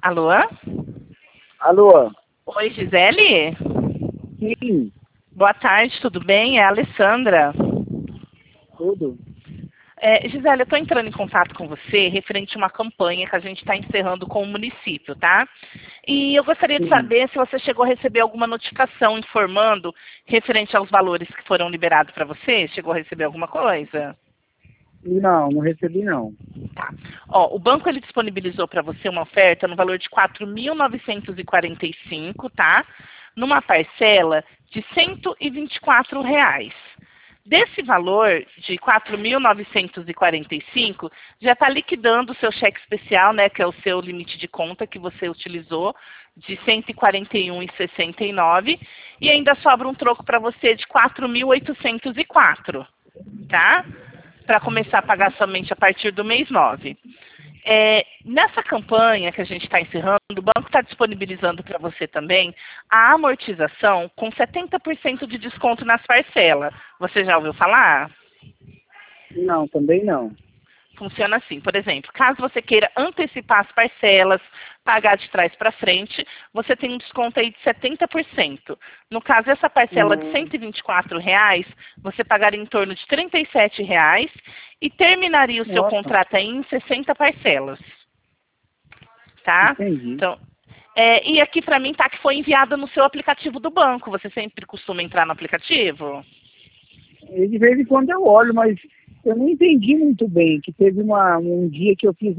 Alô? Alô? Oi, Gisele? Sim, Boa tarde, tudo bem? É a Alessandra. tudo. Gisele, eu estou entrando em contato com você referente a uma campanha que a gente está encerrando com o município, tá? E eu gostaria de Sim. saber se você chegou a receber alguma notificação informando referente aos valores que foram liberados para você. Chegou a receber alguma coisa? Não, não recebi não. Tá. Ó, o banco ele disponibilizou para você uma oferta no valor de 4.945, tá? Numa parcela de R$ 124. Desse valor de 4.945, já está liquidando o seu cheque especial, né, que é o seu limite de conta que você utilizou, de R$ 141,69, e ainda sobra um troco para você de 4.804, tá? Para começar a pagar somente a partir do mês 9. Nessa campanha que a gente está encerrando, o banco está disponibilizando para você também a amortização com 70% de desconto nas parcelas. Você já ouviu falar? Não, também não. Funciona assim, por exemplo, caso você queira antecipar as parcelas, pagar de trás para frente, você tem um desconto aí de 70%. No caso, essa parcela de R$ 124, você pagaria em torno de R$ 37 e terminaria o seu Nossa, contrato aí em 60 parcelas. Tá? entendi. Então, e aqui para mim tá que foi enviada no seu aplicativo do banco. Você sempre costuma entrar no aplicativo? E de vez em quando eu olho, mas eu não entendi muito bem, que teve um dia que eu fiz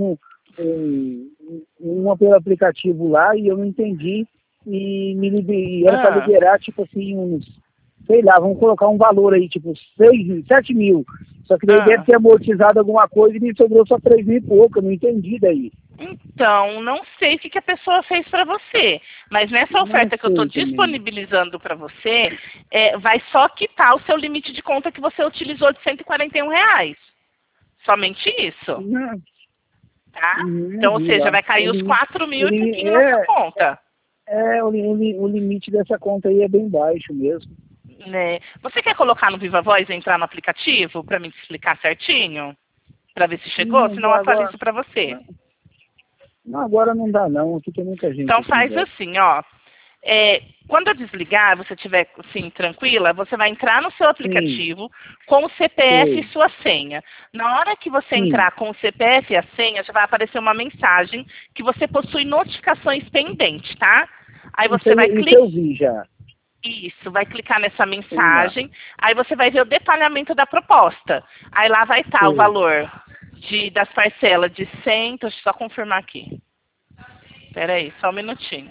uma pelo aplicativo lá e eu não entendi e era para Ah. liberar, tipo assim, sei lá, vamos colocar um valor aí, tipo 7 mil. Só que daí deve ter amortizado alguma coisa e me sobrou só 3 mil e pouco, eu não entendi daí. Então, não sei o que a pessoa fez para você, mas nessa Não oferta que eu estou sei também. disponibilizando para você, vai só quitar o seu limite de conta que você utilizou de R$ 141. Somente isso, Não, tá? não Então, ou vi seja, lá. vai cair os 4 O, mil e li- pouquinho na sua conta. o limite dessa conta aí é bem baixo mesmo. Né? Você quer colocar no Viva Voz e entrar no aplicativo para me explicar certinho? Para ver se chegou? Senão eu Agora, atualizo para você. não, agora não dá não, aqui tem muita gente Então aqui em faz volta. assim, ó. Quando eu desligar, você estiver assim, tranquila, você vai entrar no seu Sim, aplicativo com o CPF e sei, sua senha. Na hora que você sim. entrar com o CPF e a senha, já vai aparecer uma mensagem que você possui notificações pendentes, tá? Aí você vai Isso clicar. eu vi já. Isso, vai clicar nessa Sei lá, mensagem, aí você vai ver o detalhamento da proposta. Aí lá vai estar o sei. valor das parcelas de 100, deixa eu só confirmar aqui. Espera aí, só um minutinho.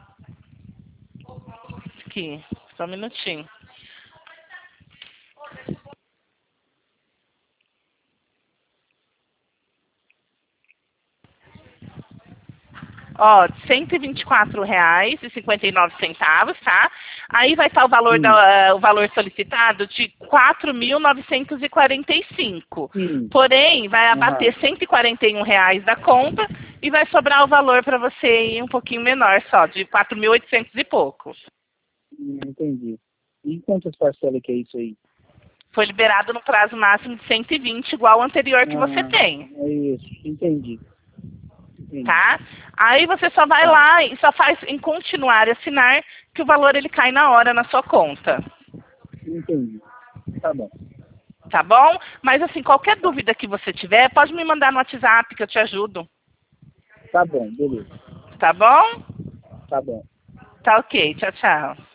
Aqui, só um minutinho. Ó, R$ 124,59, tá? Aí vai estar o valor, Sim, o valor solicitado de 4.945. sim. Porém, vai Aham, abater R$ 141 da conta e vai sobrar o valor para você aí um pouquinho menor só, de 4.800 e pouco. entendi. E quantas parcelas que é isso aí? Foi liberado no prazo máximo de 120, igual ao anterior que você Ah, tem. é isso, entendi, entendi. Tá? Aí você só vai Tá, lá e só faz em continuar e assinar que o valor ele cai na hora na sua conta. entendi. Tá bom, Tá bom? Mas assim, qualquer tá. dúvida que você tiver, pode me mandar no WhatsApp que eu te ajudo. Tá bom, beleza. Tá bom? Tá bom. Tá ok. Tchau, tchau.